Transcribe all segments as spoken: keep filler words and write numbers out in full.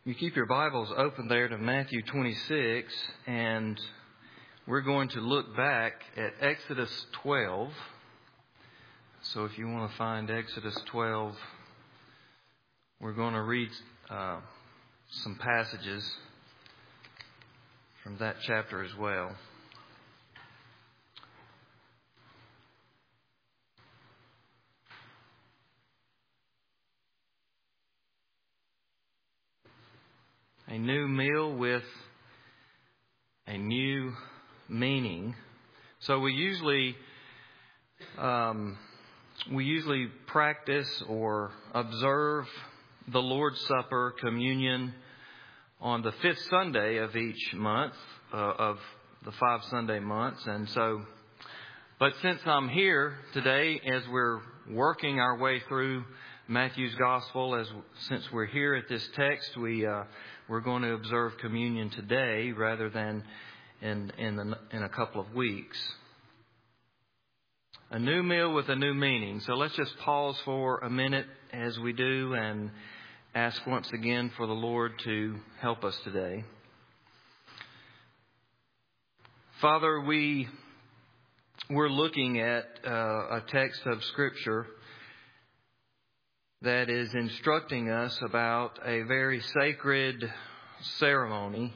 You keep your Bibles open there to Matthew twenty-six, and we're going to look back at Exodus twelve. So if you want to find Exodus twelve, we're going to read uh, some passages from that chapter as well. A new meal with a new meaning. So we usually um, we usually practice or observe the Lord's Supper, communion, on the fifth Sunday of each month uh, of the five Sunday months. And so, but since I'm here today, as we're working our way through Matthew's Gospel, as since we're here at this text, we uh, we're going to observe communion today rather than in in, the, in a couple of weeks. A new meal with a new meaning. So let's just pause for a minute as we do and ask once again for the Lord to help us today. Father, we we're looking at uh, a text of Scripture that is instructing us about a very sacred ceremony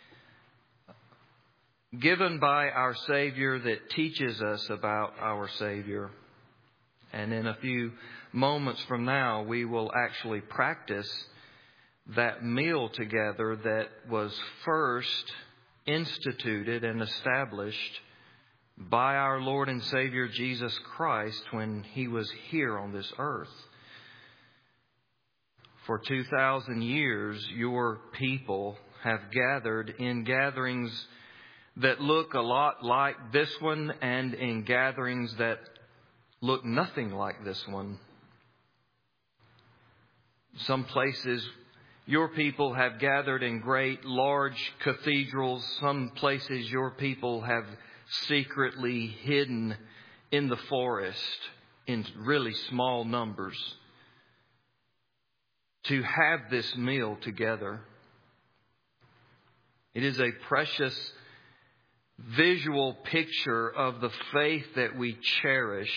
given by our Savior that teaches us about our Savior. And in a few moments from now, we will actually practice that meal together that was first instituted and established by our Lord and Savior Jesus Christ when He was here on this earth. For two thousand years, your people have gathered in gatherings that look a lot like this one and in gatherings that look nothing like this one. Some places, your people have gathered in great, large cathedrals. Some places, your people have secretly hidden in the forest in really small numbers to have this meal together. It is a precious visual picture of the faith that we cherish,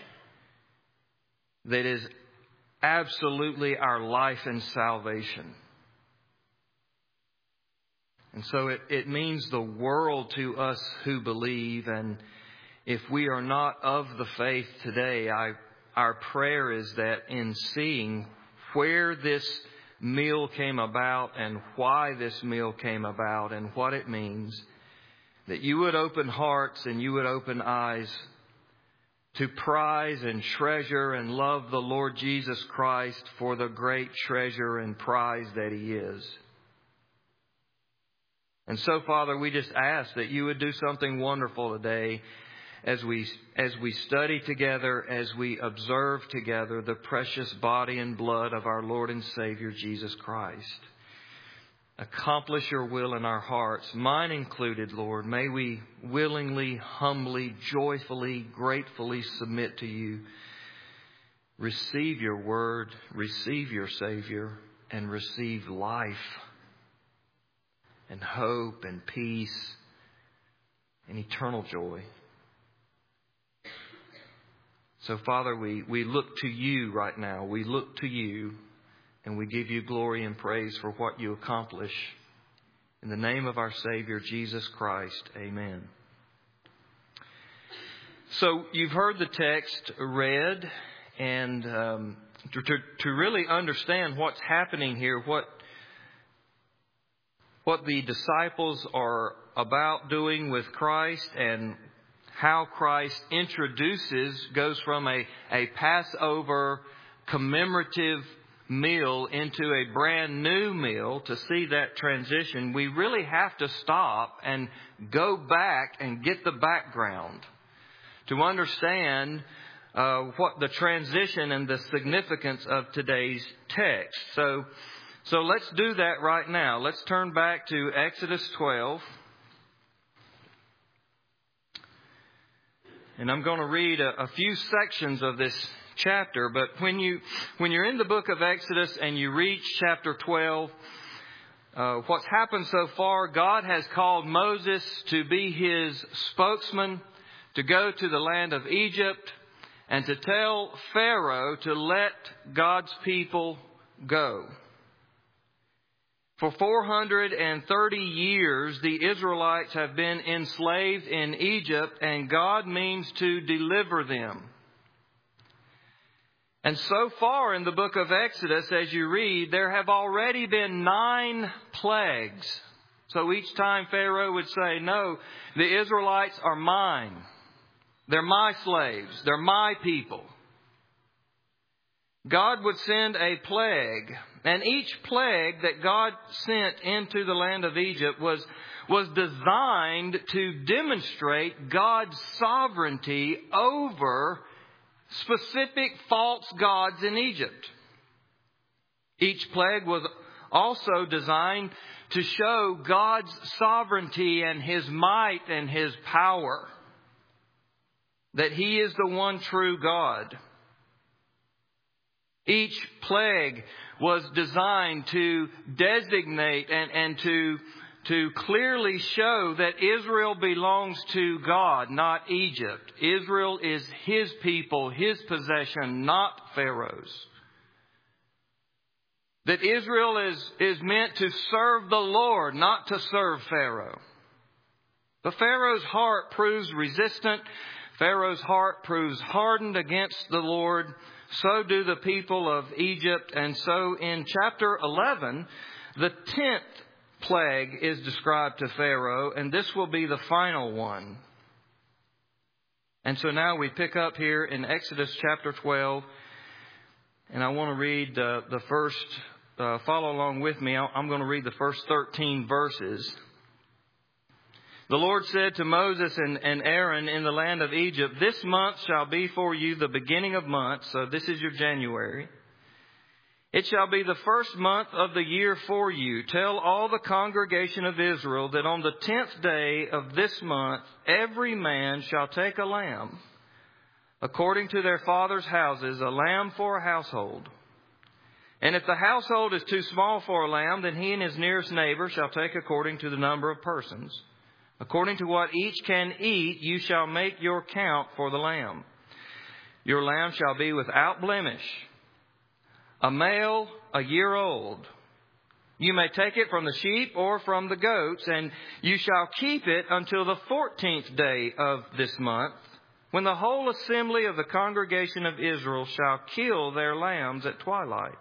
that is absolutely our life and salvation. And so it, it means the world to us who believe. And if we are not of the faith today, I, our prayer is that in seeing where this meal came about and why this meal came about and what it means, that you would open hearts and you would open eyes to prize and treasure and love the Lord Jesus Christ for the great treasure and prize that He is. And so, Father, we just ask that you would do something wonderful today as we as we study together, as we observe together the precious body and blood of our Lord and Savior Jesus Christ. Accomplish your will in our hearts, mine included, Lord. May we willingly, humbly, joyfully, gratefully submit to you. Receive your word, receive your Savior, and receive life and hope and peace and eternal joy. So, Father, we, we look to you right now. We look to you and we give you glory and praise for what you accomplish. In the name of our Savior, Jesus Christ, amen. So, you've heard the text read, and um, to, to, to really understand what's happening here, what, what the disciples are about doing with Christ and how Christ introduces, goes from a, a Passover commemorative meal into a brand new meal. To see that transition, we really have to stop and go back and get the background to understand uh, what the transition and the significance of today's text. So, so let's do that right now. Let's turn back to Exodus twelve. And I'm going to read a, a few sections of this chapter. But when you when you're in the book of Exodus and you reach chapter twelve, uh, what's happened so far, God has called Moses to be his spokesman, to go to the land of Egypt, and to tell Pharaoh to let God's people go. For four hundred thirty years, the Israelites have been enslaved in Egypt, and God means to deliver them. And so far in the book of Exodus, as you read, there have already been nine plagues. So each time Pharaoh would say, no, the Israelites are mine. They're my slaves. They're my people. God would send a plague. And each plague that God sent into the land of Egypt was, was designed to demonstrate God's sovereignty over specific false gods in Egypt. Each plague was also designed to show God's sovereignty and His might and His power. That He is the one true God. Each plague was designed to designate and, and to, to clearly show that Israel belongs to God, not Egypt. Israel is His people, His possession, not Pharaoh's. That Israel is, is meant to serve the Lord, not to serve Pharaoh. But Pharaoh's heart proves resistant. Pharaoh's heart proves hardened against the Lord. So do the people of Egypt. And so in chapter eleven, the tenth plague is described to Pharaoh, and this will be the final one. And so now we pick up here in Exodus chapter twelve, and I want to read uh, the first, uh, follow along with me. I'm going to read the first thirteen verses. The Lord said to Moses and, and Aaron in the land of Egypt, this month shall be for you the beginning of months. So this is your January. It shall be the first month of the year for you. Tell all the congregation of Israel that on the tenth day of this month, every man shall take a lamb, according to their father's houses, a lamb for a household. And if the household is too small for a lamb, then he and his nearest neighbor shall take according to the number of persons. According to what each can eat, you shall make your count for the lamb. Your lamb shall be without blemish, a male a year old. You may take it from the sheep or from the goats, and you shall keep it until the fourteenth day of this month, when the whole assembly of the congregation of Israel shall kill their lambs at twilight.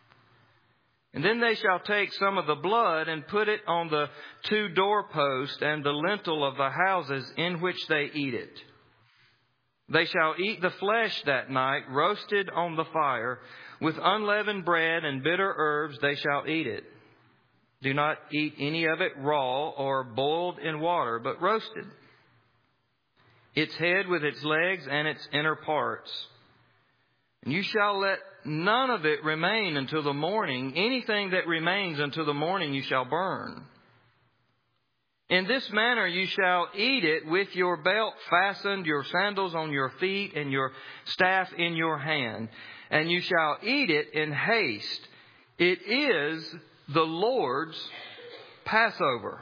And then they shall take some of the blood and put it on the two doorposts and the lintel of the houses in which they eat it. They shall eat the flesh that night, roasted on the fire. With unleavened bread and bitter herbs they shall eat it. Do not eat any of it raw or boiled in water, but roasted. Its head with its legs and its inner parts. And you shall let none of it remain until the morning. Anything that remains until the morning you shall burn. In this manner you shall eat it with your belt fastened, your sandals on your feet, and your staff in your hand. And you shall eat it in haste. It is the Lord's Passover.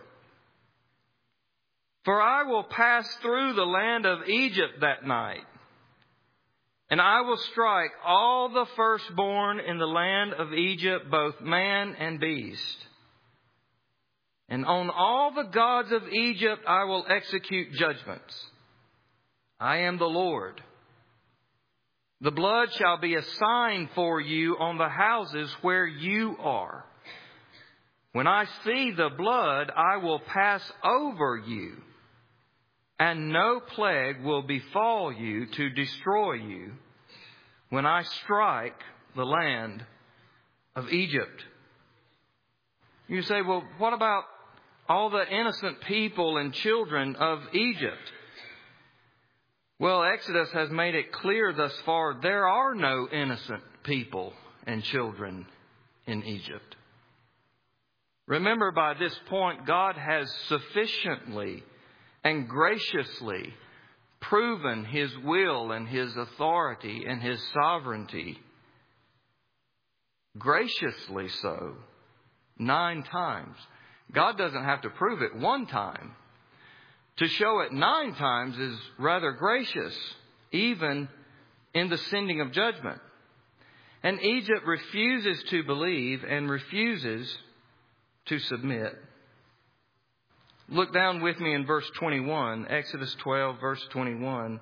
For I will pass through the land of Egypt that night. And I will strike all the firstborn in the land of Egypt, both man and beast. And on all the gods of Egypt I will execute judgments. I am the Lord. The blood shall be a sign for you on the houses where you are. When I see the blood, I will pass over you, and no plague will befall you to destroy you when I strike the land of Egypt. You say, well, what about all the innocent people and children of Egypt? Well, Exodus has made it clear thus far there are no innocent people and children in Egypt. Remember, by this point, God has sufficiently and graciously proven His will and His authority and His sovereignty. Graciously so. nine times. God doesn't have to prove it one time. To show it nine times is rather gracious, even in the sending of judgment. And Egypt refuses to believe and refuses to submit. Look down with me in verse twenty-one, Exodus twelve, verse twenty-one.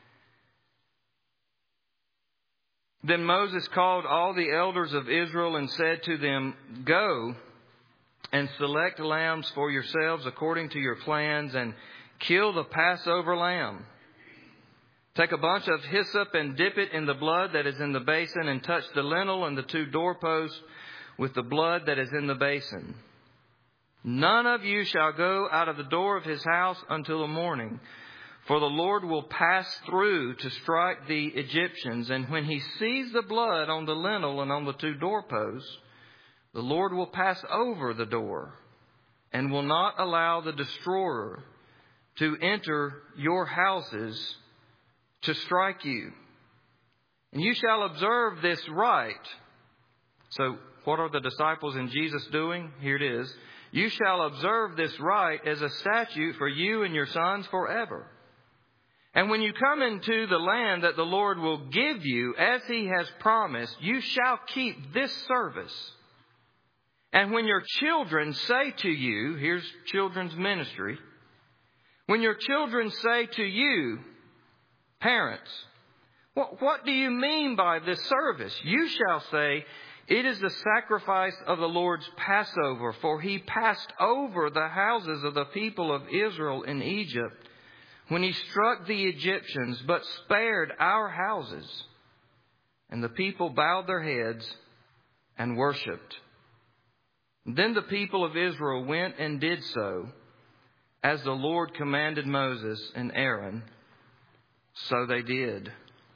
Then Moses called all the elders of Israel and said to them, "Go and select lambs for yourselves according to your clans, and kill the Passover lamb. Take a bunch of hyssop and dip it in the blood that is in the basin, and touch the lintel and the two doorposts with the blood that is in the basin. None of you shall go out of the door of his house until the morning, for the Lord will pass through to strike the Egyptians. And when he sees the blood on the lintel and on the two doorposts, the Lord will pass over the door and will not allow the destroyer to enter your houses to strike you. And you shall observe this rite." So what are the disciples and Jesus doing? Here it is. "You shall observe this rite as a statute for you and your sons forever. And when you come into the land that the Lord will give you, as he has promised, you shall keep this service. And when your children say to you," here's children's ministry, "when your children say to you, parents, what, what do you mean by this service? You shall say, it is the sacrifice of the Lord's Passover, for he passed over the houses of the people of Israel in Egypt when he struck the Egyptians, but spared our houses." And the people bowed their heads and worshipped. Then the people of Israel went and did so, as the Lord commanded Moses and Aaron. So they did.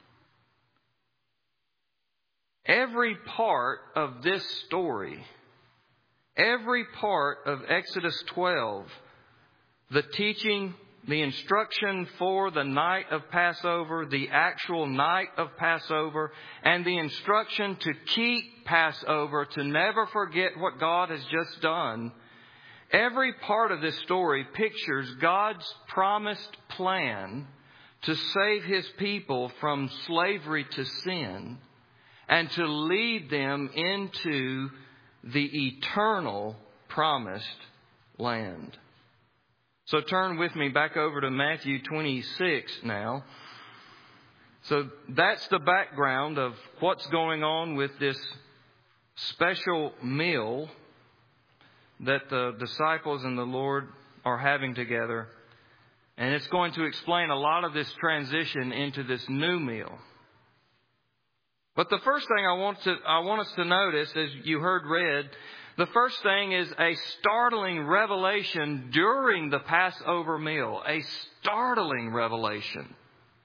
Every part of this story, every part of Exodus twelve, the teaching, the instruction for the night of Passover, the actual night of Passover, and the instruction to keep Passover, to never forget what God has just done, every part of this story pictures God's promised plan to save his people from slavery to sin and to lead them into the eternal promised land. So turn with me back over to Matthew twenty-six now. So that's the background of what's going on with this special meal that the disciples and the Lord are having together. And it's going to explain a lot of this transition into this new meal. But the first thing I want to I want us to notice, as you heard read, the first thing is a startling revelation during the Passover meal. A startling revelation.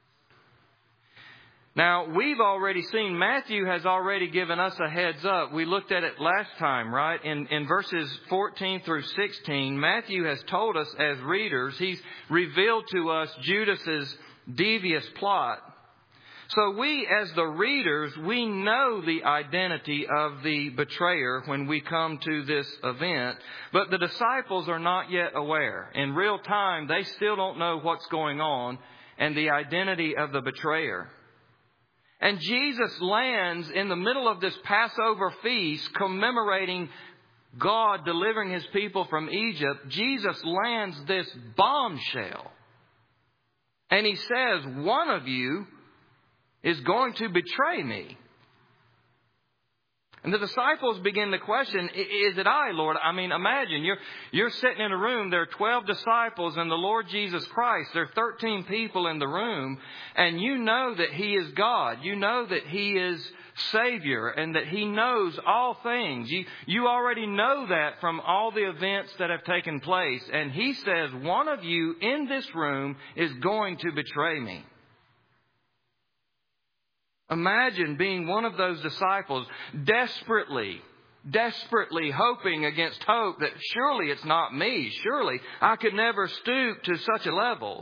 Now, we've already seen, Matthew has already given us a heads up. We looked at it last time, right? In, in verses fourteen through sixteen, Matthew has told us as readers, he's revealed to us Judas's devious plot. So we, as the readers, we know the identity of the betrayer when we come to this event. But the disciples are not yet aware. In real time, they still don't know what's going on and the identity of the betrayer. And Jesus lands in the middle of this Passover feast commemorating God delivering his people from Egypt. Jesus lands this bombshell. And he says, one of you is going to betray me. And the disciples begin to question, is it I, Lord? I mean, imagine you're you're sitting in a room. There are twelve disciples and the Lord Jesus Christ. There are thirteen people in the room. And you know that he is God. You know that he is Savior and that he knows all things. You, you already know that from all the events that have taken place. And he says, one of you in this room is going to betray me. Imagine being one of those disciples, desperately, desperately hoping against hope that surely it's not me. Surely I could never stoop to such a level.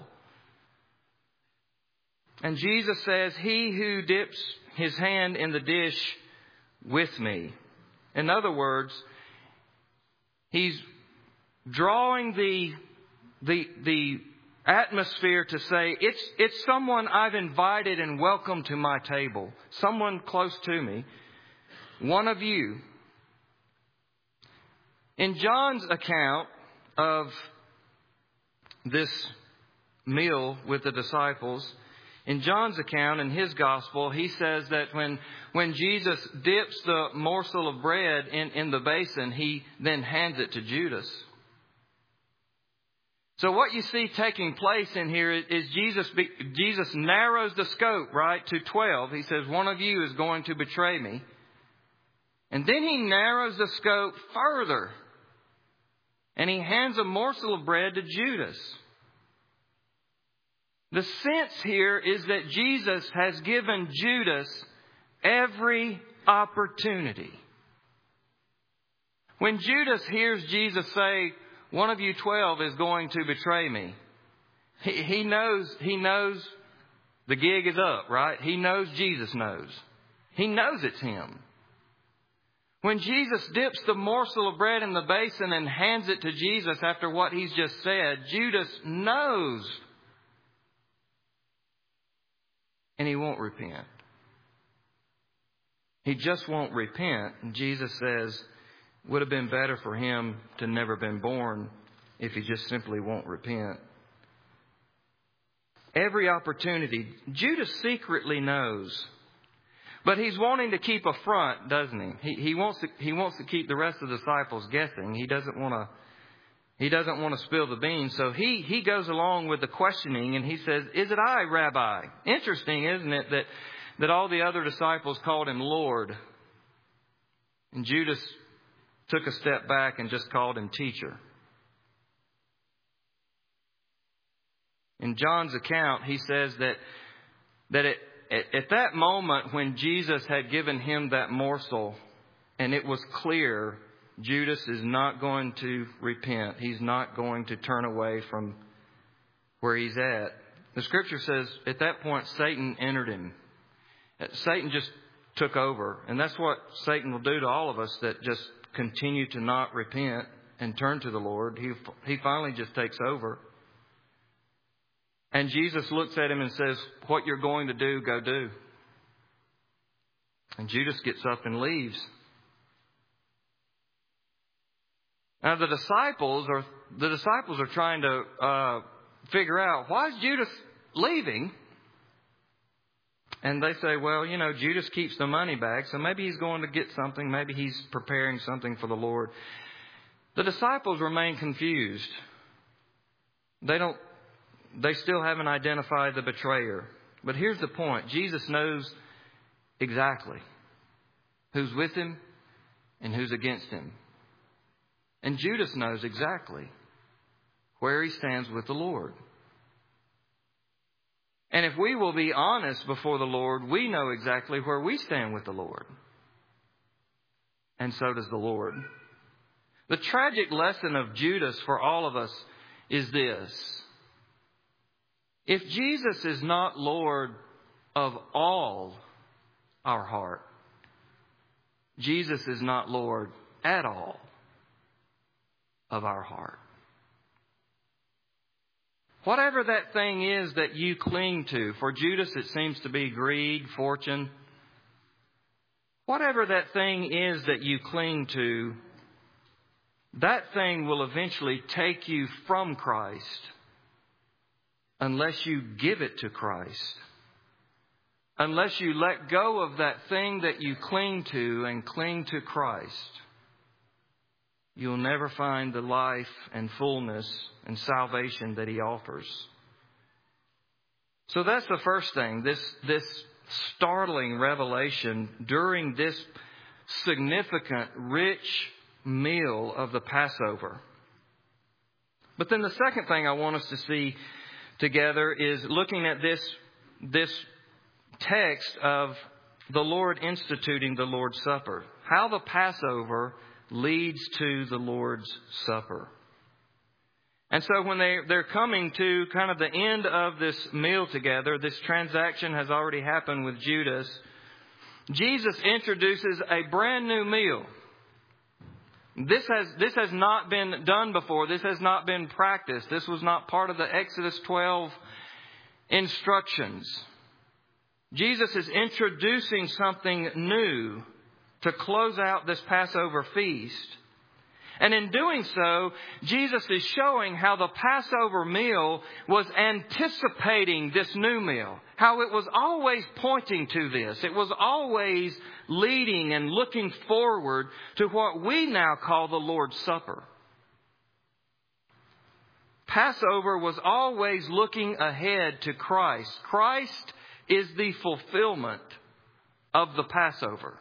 And Jesus says, he who dips his hand in the dish with me. In other words, He's drawing the, the, the atmosphere to say, it's, it's someone I've invited and welcomed to my table. Someone close to me. One of you. In John's account of this meal with the disciples, in John's account, in his gospel, he says that when, when Jesus dips the morsel of bread in, in the basin, he then hands it to Judas. So what you see taking place in here is Jesus, Jesus narrows the scope, right, to twelve. He says, one of you is going to betray me. And then he narrows the scope further. And he hands a morsel of bread to Judas. The sense here is that Jesus has given Judas every opportunity. When Judas hears Jesus say, one of you twelve is going to betray me, he, he knows, he knows the gig is up, right? He knows Jesus knows. He knows it's him. When Jesus dips the morsel of bread in the basin and hands it to Jesus after what he's just said, Judas knows. And he won't repent. He just won't repent. And Jesus says, it would have been better for him to never been born if he just simply won't repent. Every opportunity. Judas secretly knows. But he's wanting to keep a front, doesn't he? He, he wants to, he wants to keep the rest of the disciples guessing. He doesn't want to He doesn't want to spill the beans. So he, he goes along with the questioning and he says, is it I, Rabbi? Interesting, isn't it, that, that all the other disciples called him Lord. And Judas took a step back and just called him teacher. In John's account, he says that, that it, at, at that moment when Jesus had given him that morsel, and it was clear Judas is not going to repent. He's not going to turn away from where he's at. The scripture says at that point Satan entered him. Satan just took over. And that's what Satan will do to all of us that just continue to not repent and turn to the Lord. He, he finally just takes over. And Jesus looks at him and says, what you're going to do, go do. And Judas gets up and leaves. Now the disciples are the disciples are trying to uh, figure out, why is Judas leaving? And they say, well, you know, Judas keeps the money back, so maybe he's going to get something. Maybe he's preparing something for the Lord. The disciples remain confused. They don't. They still haven't identified the betrayer. But here's the point: Jesus knows exactly who's with him and who's against him. And Judas knows exactly where he stands with the Lord. And if we will be honest before the Lord, we know exactly where we stand with the Lord. And so does the Lord. The tragic lesson of Judas for all of us is this: if Jesus is not Lord of all our heart, Jesus is not Lord at all of our heart. Whatever that thing is that you cling to, for Judas it seems to be greed, fortune. Whatever that thing is that you cling to, that thing will eventually take you from Christ unless you give it to Christ. Unless you let go of that thing that you cling to and cling to Christ, you'll never find the life and fullness and salvation that He offers. So that's the first thing, this, this startling revelation during this significant, rich meal of the Passover. But then the second thing I want us to see together is looking at this, this text of the Lord instituting the Lord's Supper. How the Passover leads to the Lord's Supper. And so when they, they're coming to kind of the end of this meal together, this transaction has already happened with Judas. Jesus introduces a brand new meal. This has, this has not been done before. This has not been practiced. This was not part of the Exodus twelve instructions. Jesus is introducing something new to close out this Passover feast. And in doing so, Jesus is showing how the Passover meal was anticipating this new meal. How it was always pointing to this. It was always leading and looking forward to what we now call the Lord's Supper. Passover was always looking ahead to Christ. Christ is the fulfillment of the Passover.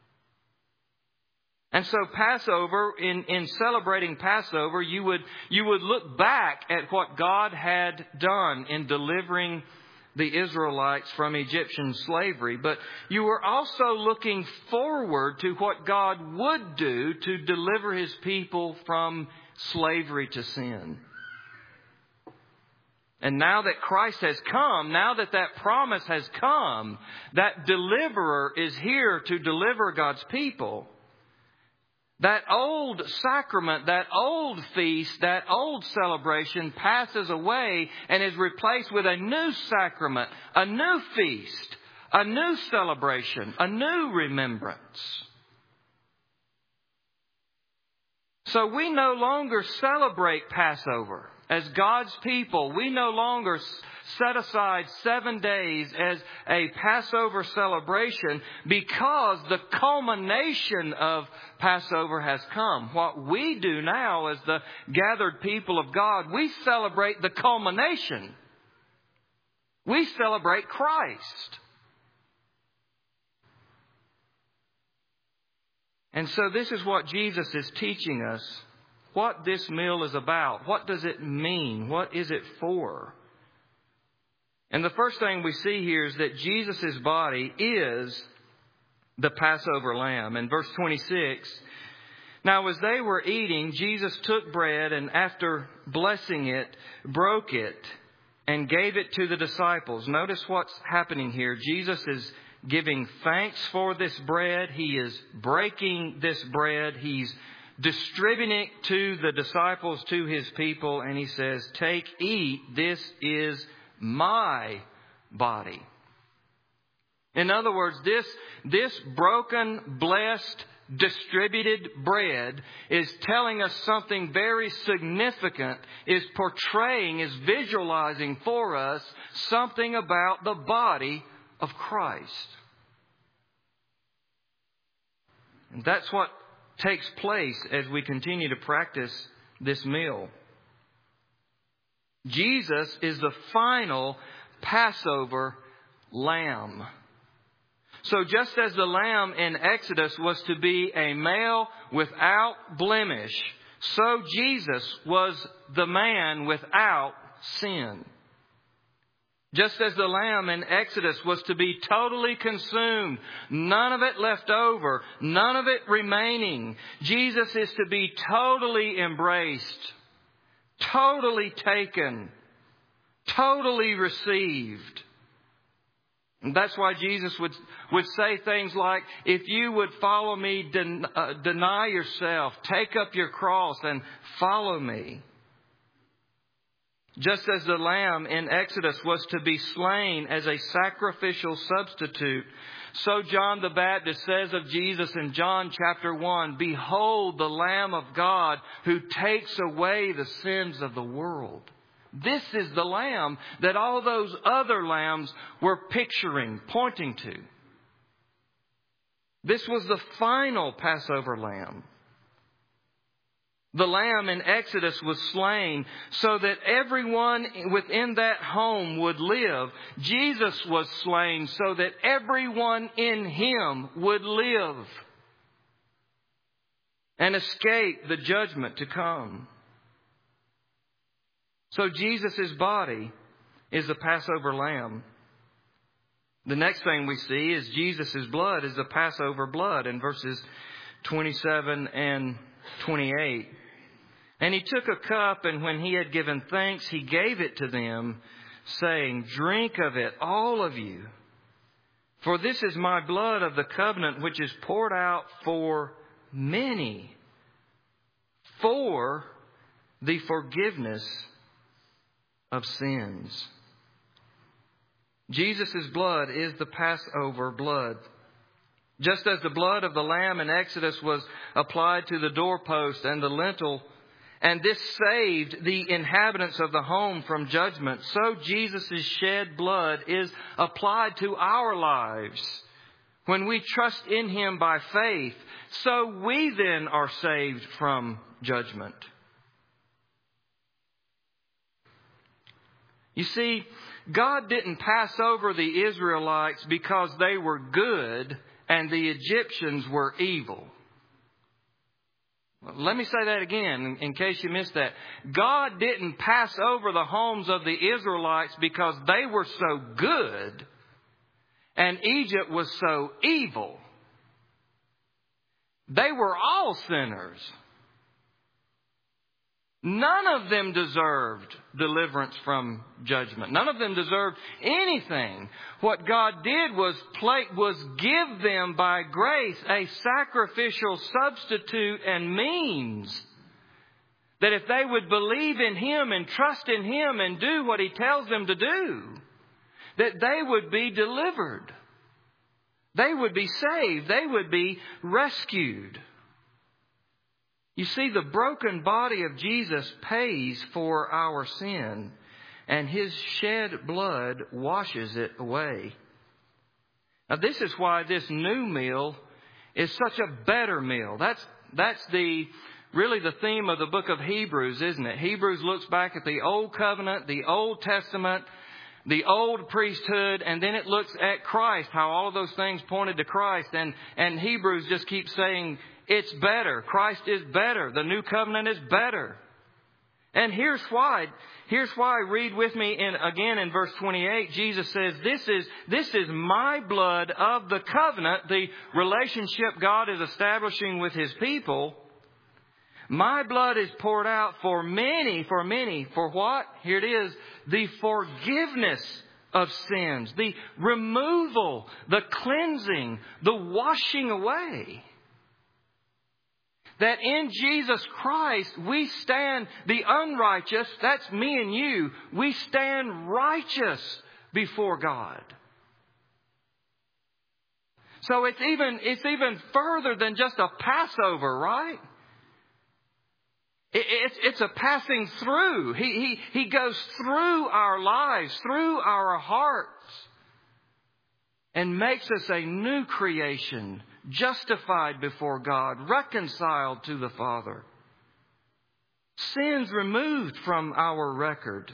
And so Passover, in, in celebrating Passover, you would, you would look back at what God had done in delivering the Israelites from Egyptian slavery. But you were also looking forward to what God would do to deliver His people from slavery to sin. And now that Christ has come, now that that promise has come, that deliverer is here to deliver God's people. That old sacrament, that old feast, that old celebration passes away and is replaced with a new sacrament, a new feast, a new celebration, a new remembrance. So we no longer celebrate Passover as God's people. We no longer set aside seven days as a Passover celebration because the culmination of Passover has come. What we do now as the gathered people of God, we celebrate the culmination. We celebrate Christ. And so this is what Jesus is teaching us, what this meal is about. What does it mean? What is it for? And the first thing we see here is that Jesus' body is the Passover lamb. In verse twenty-six, now as they were eating, Jesus took bread and after blessing it, broke it and gave it to the disciples. Notice what's happening here. Jesus is giving thanks for this bread. He is breaking this bread. He's distributing it to the disciples, to His people. And He says, take, eat, this is my body. In other words, this, this broken, blessed, distributed bread is telling us something very significant, is portraying, is visualizing for us something about the body of Christ. And that's what takes place as we continue to practice this meal. Jesus is the final Passover lamb. So just as the lamb in Exodus was to be a male without blemish, so Jesus was the man without sin. Just as the lamb in Exodus was to be totally consumed, none of it left over, none of it remaining, Jesus is to be totally embraced, totally taken, totally received. And that's why Jesus would, would say things like, if you would follow me, den, uh, deny yourself, take up your cross and follow me. Just as the lamb in Exodus was to be slain as a sacrificial substitute, so John the Baptist says of Jesus in John chapter one, behold the Lamb of God who takes away the sins of the world. This is the lamb that all those other lambs were picturing, pointing to. This was the final Passover lamb. The lamb in Exodus was slain so that everyone within that home would live. Jesus was slain so that everyone in Him would live and escape the judgment to come. So Jesus' body is the Passover lamb. The next thing we see is Jesus' blood is the Passover blood in verses twenty-seven and twenty-eight. And He took a cup, and when He had given thanks, He gave it to them, saying, drink of it, all of you. For this is my blood of the covenant, which is poured out for many for the forgiveness of sins. Jesus' blood is the Passover blood. Just as the blood of the lamb in Exodus was applied to the doorpost and the lintel, and this saved the inhabitants of the home from judgment, so Jesus' shed blood is applied to our lives. When we trust in Him by faith, so we then are saved from judgment. You see, God didn't pass over the Israelites because they were good and the Egyptians were evil. Let me say that again in case you missed that. God didn't pass over the homes of the Israelites because they were so good and Egypt was so evil. They were all sinners. None of them deserved deliverance from judgment. None of them deserved anything. What God did was play, was give them by grace a sacrificial substitute and means that if they would believe in Him and trust in Him and do what He tells them to do, that they would be delivered. They would be saved. They would be rescued. You see, the broken body of Jesus pays for our sin, and His shed blood washes it away. Now, this is why this new meal is such a better meal. That's, that's the, really the theme of the book of Hebrews, isn't it? Hebrews looks back at the Old Covenant, the Old Testament, the old priesthood, and then it looks at Christ, how all of those things pointed to Christ. And, and Hebrews just keeps saying, it's better. Christ is better. The new covenant is better. And here's why. Here's why. Read with me in, again in verse twenty-eight. Jesus says, this is, this is my blood of the covenant, the relationship God is establishing with His people. My blood is poured out for many, for many. For what? Here it is. The forgiveness of sins. The removal, the cleansing, the washing away. That in Jesus Christ we stand, the unrighteous, that's me and you, we stand righteous before God. So it's even, it's even further than just a Passover, right? It, it's, it's a passing through. He, he, he goes through our lives, through our hearts, and makes us a new creation, justified before God, reconciled to the Father. Sins removed from our record.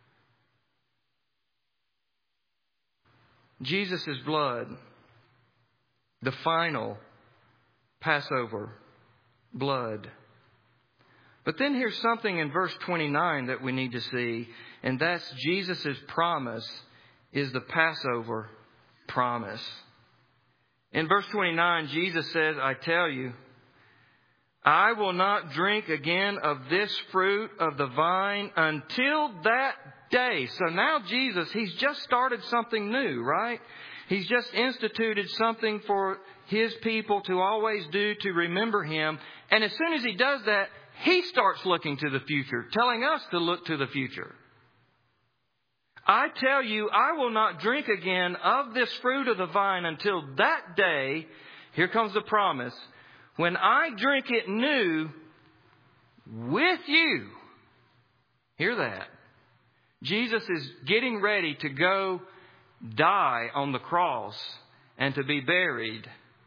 Jesus' blood, the final Passover blood. But then here's something in verse twenty-nine that we need to see, and that's Jesus' promise is the Passover promise. In verse twenty-nine, Jesus says, I tell you, I will not drink again of this fruit of the vine until that day. So now Jesus, He's just started something new, right? He's just instituted something for His people to always do, to remember Him. And as soon as He does that, He starts looking to the future, telling us to look to the future. I tell you, I will not drink again of this fruit of the vine until that day, here comes the promise, when I drink it new with you. Hear that. Jesus is getting ready to go die on the cross and to be buried.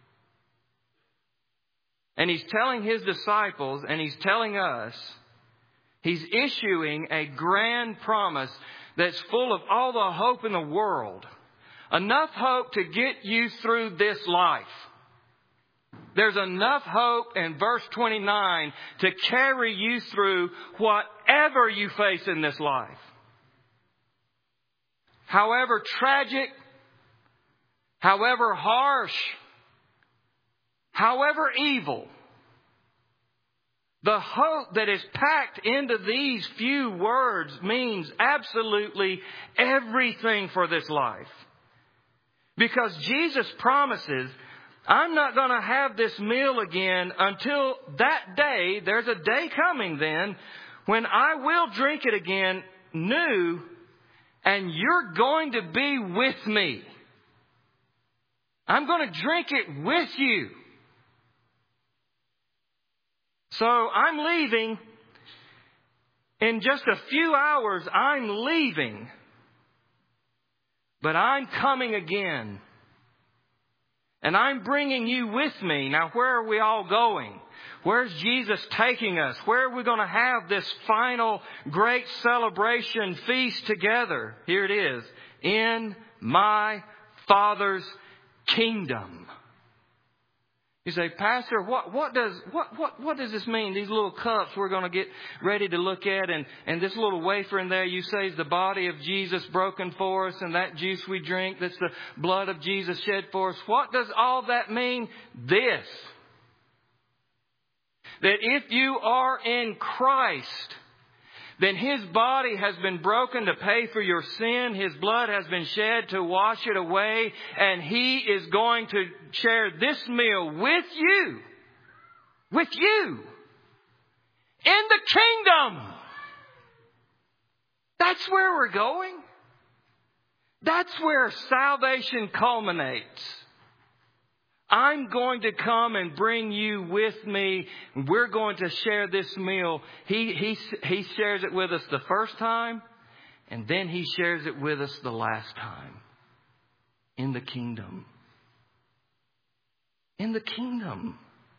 And He's telling His disciples, and He's telling us, He's issuing a grand promise that's full of all the hope in the world. Enough hope to get you through this life. There's enough hope in verse twenty-nine to carry you through whatever you face in this life. However tragic, however harsh, however evil, the hope that is packed into these few words means absolutely everything for this life. Because Jesus promises I'm not going to have this meal again until that day. There's a day coming then when I will drink it again new, and you're going to be with me. I'm going to drink it with you. So I'm leaving. In just a few hours, I'm leaving. But I'm coming again. And I'm bringing you with me. Now, where are we all going? Where's Jesus taking us? Where are we going to have this final great celebration feast together? Here it is. In my Father's kingdom. You say, Pastor, what, what does what, what, what does this mean? These little cups we're going to get ready to look at, and, and this little wafer in there, you say, is the body of Jesus broken for us, and that juice we drink, that's the blood of Jesus shed for us. What does all that mean? This. That if you are in Christ, then His body has been broken to pay for your sin. His blood has been shed to wash it away. And He is going to share this meal with you. With you. In the kingdom. That's where we're going. That's where salvation culminates. I'm going to come and bring you with me. We're going to share this meal. He, he, he shares it with us the first time, and then He shares it with us the last time. In the kingdom. In the kingdom.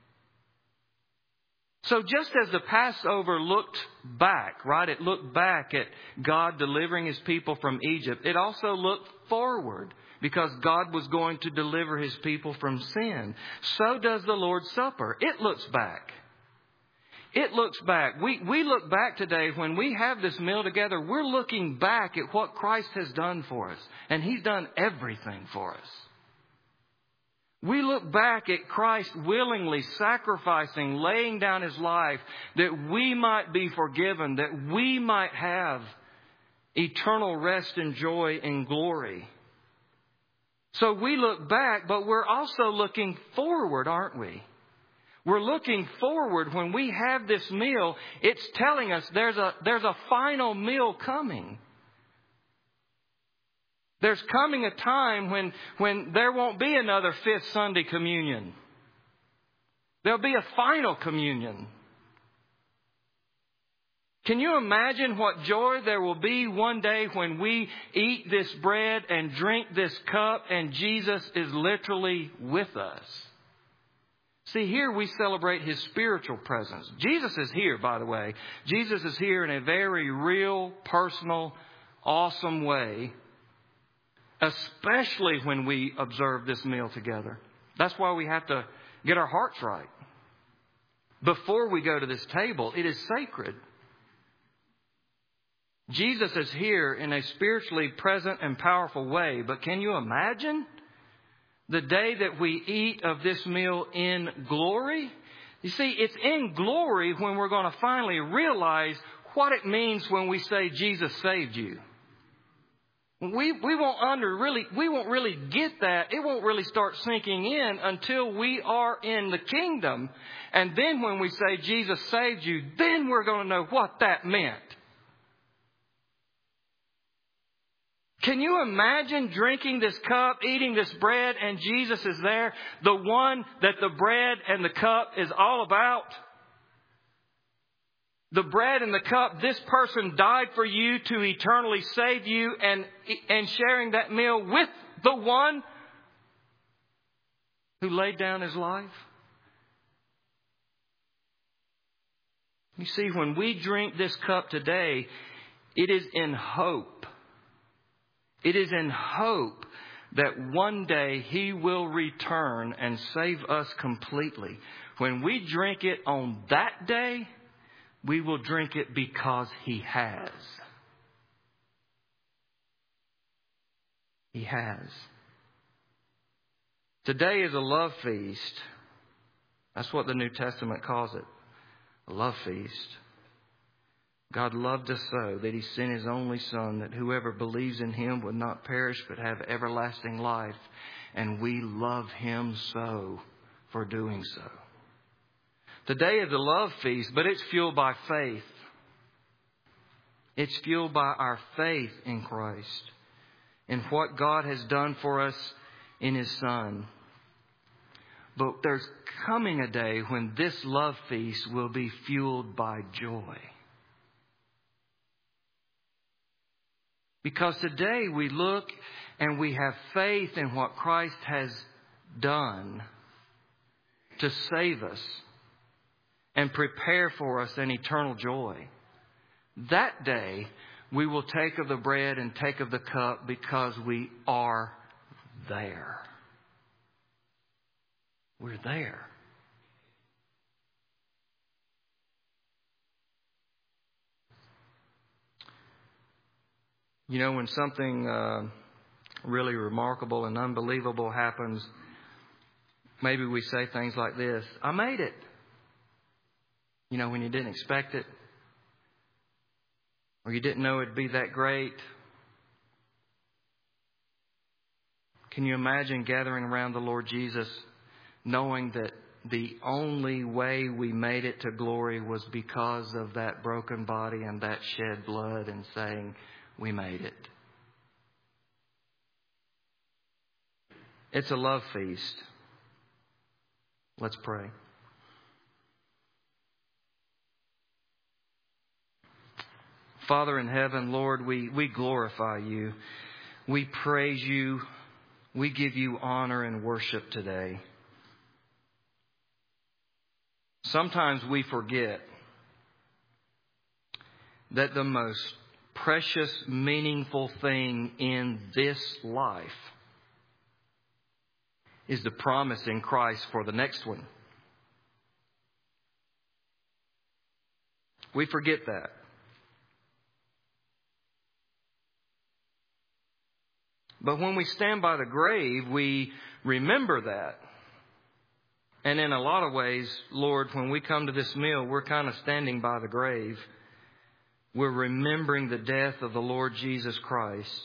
So just as the Passover looked back, right? It looked back at God delivering His people from Egypt. It also looked forward, because God was going to deliver His people from sin. So does the Lord's Supper. It looks back. It looks back. We, we look back today when we have this meal together. We're looking back at what Christ has done for us. And He's done everything for us. We look back at Christ willingly sacrificing, laying down His life that we might be forgiven, that we might have eternal rest and joy and glory. So we look back, but we're also looking forward, aren't we? We're looking forward. When we have this meal, it's telling us there's a, there's a final meal coming. There's coming a time when, when there won't be another fifth Sunday communion. There'll be a final communion. Can you imagine what joy there will be one day when we eat this bread and drink this cup and Jesus is literally with us? See, here we celebrate His spiritual presence. Jesus is here, by the way. Jesus is here in a very real, personal, awesome way, especially when we observe this meal together. That's why we have to get our hearts right. Before we go to this table, it is sacred. Jesus is here in a spiritually present and powerful way. But can you imagine the day that we eat of this meal in glory? You see, it's in glory when we're going to finally realize what it means when we say Jesus saved you. We we won't under really we won't really get that. It won't really start sinking in until we are in the kingdom. And then when we say Jesus saved you, then we're going to know what that meant. Can you imagine drinking this cup, eating this bread, and Jesus is there? The one that the bread and the cup is all about. The bread and the cup, this person died for you to eternally save you, and, and sharing that meal with the one who laid down His life. You see, when we drink this cup today, it is in hope. It is in hope that one day He will return and save us completely. When we drink it on that day, we will drink it because He has. He has. Today is a love feast. That's what the New Testament calls it. A love feast. God loved us so that He sent His only Son, that whoever believes in Him would not perish but have everlasting life. and we love Him so for doing so. Today is a love feast, but it's fueled by faith. It's fueled by our faith in Christ, in what God has done for us in His Son. But there's coming a day when this love feast will be fueled by joy. Because today we look and we have faith in what Christ has done to save us and prepare for us an eternal joy. That day we will take of the bread and take of the cup because we are there. We're there. You know, when something uh, really remarkable and unbelievable happens, maybe we say things like this: I made it. You know, when you didn't expect it, or you didn't know it'd be that great. Can you imagine gathering around the Lord Jesus, knowing that the only way we made it to glory was because of that broken body and that shed blood, and saying, we made it. It's a love feast. Let's pray. Father in heaven, Lord, we, we glorify You. We praise You. We give You honor and worship today. Sometimes we forget that the most precious, meaningful thing in this life is the promise in Christ for the next one. We forget that. But when we stand by the grave, we remember that. And in a lot of ways, Lord, when we come to this meal, we're kind of standing by the grave. We're remembering the death of the Lord Jesus Christ.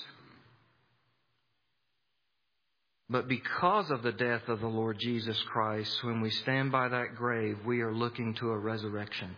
But because of the death of the Lord Jesus Christ, when we stand by that grave, we are looking to a resurrection.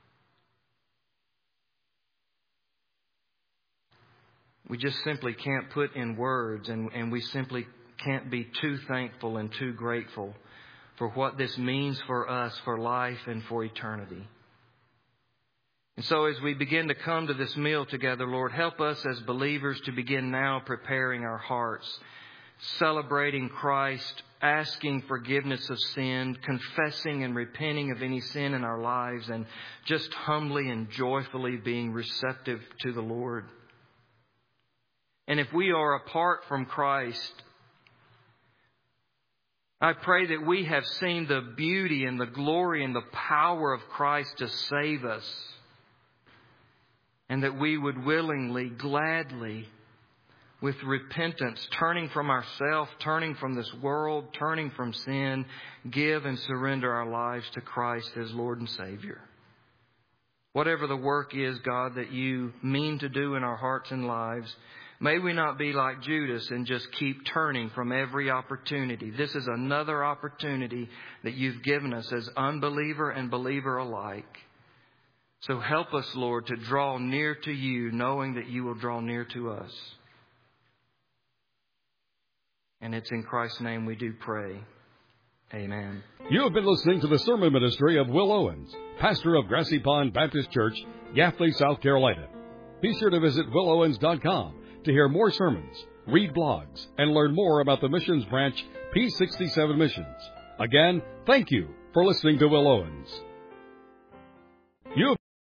We just simply can't put in words, and, and we simply can't be too thankful and too grateful for what this means for us, for life and for eternity. And so as we begin to come to this meal together, Lord, help us as believers to begin now preparing our hearts, celebrating Christ, asking forgiveness of sin, confessing and repenting of any sin in our lives, and just humbly and joyfully being receptive to the Lord. And if we are apart from Christ, I pray that we have seen the beauty and the glory and the power of Christ to save us, and that we would willingly, gladly, with repentance, turning from ourselves, turning from this world, turning from sin, give and surrender our lives to Christ as Lord and Savior. Whatever the work is, God, that You mean to do in our hearts and lives, may we not be like Judas and just keep turning from every opportunity. This is another opportunity that You've given us as unbeliever and believer alike. So help us, Lord, to draw near to You, knowing that You will draw near to us. And it's in Christ's name we do pray. Amen. You have been listening to the sermon ministry of Will Owens, pastor of Grassy Pond Baptist Church, Gaffney, South Carolina. Be sure to visit will owens dot com to hear more sermons, read blogs, and learn more about the missions branch P sixty-seven Missions. Again, thank you for listening to Will Owens.